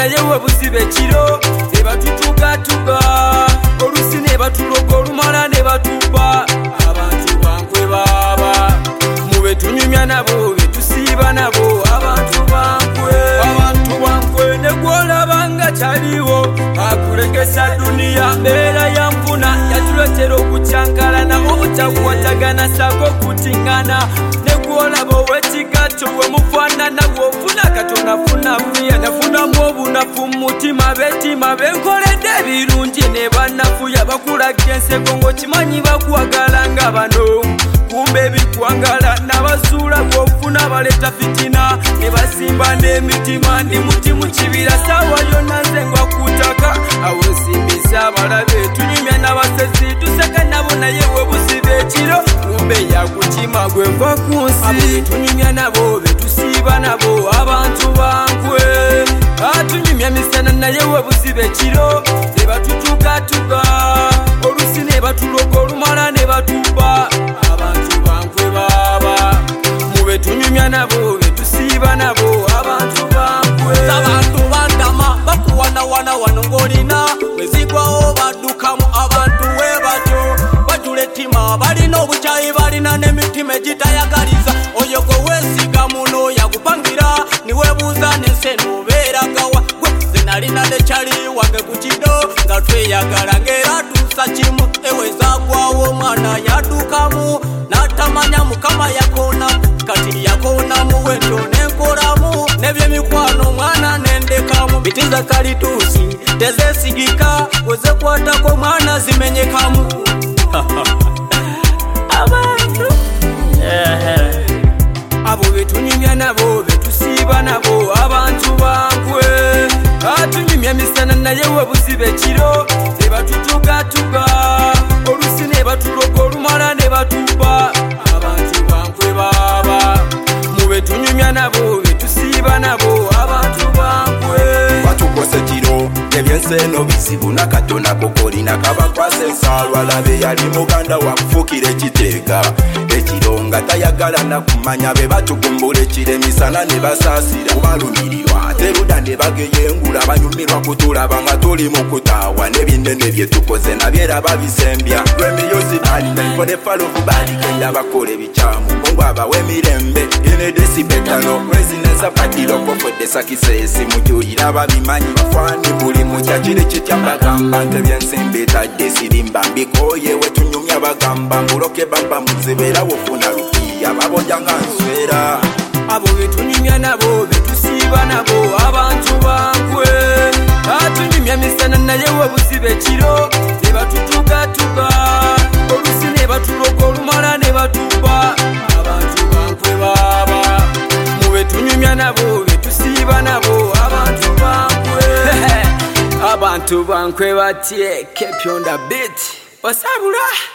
naye we busibe kiro ne batutugatuga olusi ne batuloga olumala ne batuba abantu bankwe baba mube tunyumya nabo betusiiba nabo abantu bankwe ne gwolabanga kyaliwo akulegesa duniya mbeera ya nfuna yatuletera okucyankalana obutakwatagana sako kutingana ne gwolaba ow'ekigato we mufaanana bw'ofuna katonafuna mbuya nafunamu obunafu mu mutima betima benkoledde ebirungi ne bannafuya bakulaga enseko ng'okimanyi bakwagala nga bano kumbe bikwangala n'abasuula gw'ofuna baleeta fitina ne basimba n'emitima ndi muti mu kibira saawa yonna nze ngwa kutaka awo simbisa abalabe tunyumya n'abasezi tuseka nabo naye we busiba ekiro kumbe yakukima gweva ku nsi tunyumya nabo betusiiba nabo abantu bankwe atunyumya misana naye we busiba ekiro ne batutugatuga olusi ne batuloga olumala ne batuba abantu bankwe baba mube tunyumya nabo betusiiba nabo abantu bankwe abantu bandama bakuwanawana wano ng'olina wezigwawo baddukamu abantu we batyo bajula ettima balina obukyayi balina n'emitima egitayagaliza oyo gwe weesiga muno yagupangira niweebuuza n'ensi enobeeragawa gwe ze nalina nekyali wange ku kido nga tweyagala ng'era tuusa kimu ewezagwawo omwana yaddukamu n'atamanya mukama yakoonamu kati yakoonamu wendo n'enkolamu n'ebyemikwano omwana n'endekamu bitiza kalituusi tezeesigika wezekwatako omwana zimenyekamu abantu abo betunyumya nabo betusiiba nabo abantu bankwe atunyumya emisana naye we busiba ekiro ne batutugatuga olusi ne batuloga olumala ne batuba abantu bankwe baba mube tunyumya nabo betusiiba nabo abantu bankwe batukose kiro ebyensi eno bizibu nakatona kokolina kabakwasa ensaalwa labe yali muganda wakufuukira ekiteeka ekiro nga tayagala nakumanya be batugumbula ekiro emisana ne basaasira balumirirwa teruda ne bageyengula banyumirwa kutulaba nga tuli mu kutaawa n'ebinene bye tukoze nabyeraba bisembya lw'emiyuzi balina nkodefalovu baligenda bakola ebikyamu mungu abawe emirembe inedesibetano rezinesa patiro kofodde sakisesi mujuyira babimanyi bafaani buli mutya kiri kitya bagamba nte byensimbi etadde sirimba mbikoye wetunyumya bagamba mbuloke bamba muzibera wofuna lupiya babonja nga nswera abo betunyumya nabo betusiiba nabo abantu bankwe atunyumya misana naye we busiba ekiro ne batutugatuga olusi ne batuloga olumala ne batuba abantu bankwe baba mube tunyumya nabo betusiiba nabo abantu bankwe abantu bankwe batye kepyonda bit osabula